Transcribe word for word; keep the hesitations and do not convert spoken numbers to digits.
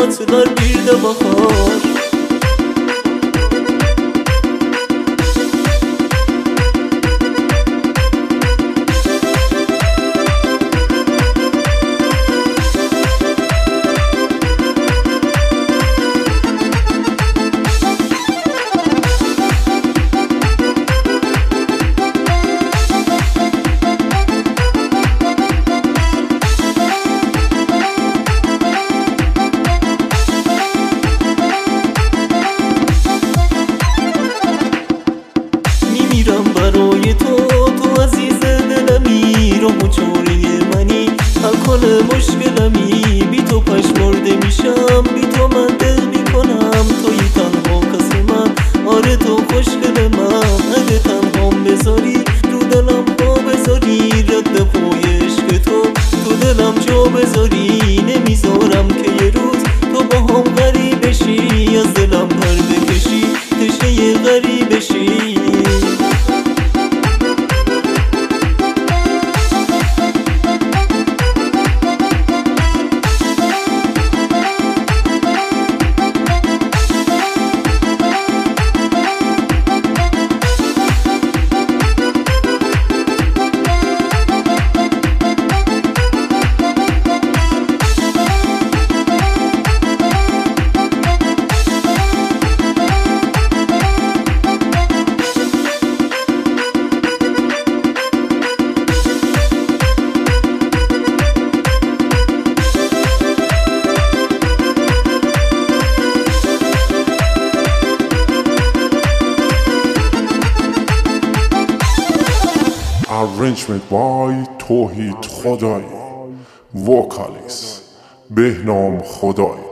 atılar bir de bahar. میمیرم برای تو، تو عزیز دلمی، راه و چاره منی، حل کن مشکلمی. بی تو پشمرده میشم، بی تو من دل میکنم، توی تنها کس من، آره تو خوشگل من. اگه تنهام بذاری، رو دلم پا بذاری، رد پای عشق تو تو دلم جا بذاری. نمیذارم که یه روز تو با هم غریب بشی، از دلم پر بکشی، تشنه غریب بشی. Arrangement by توحید خدایی. Vocalist بهنام خدایی.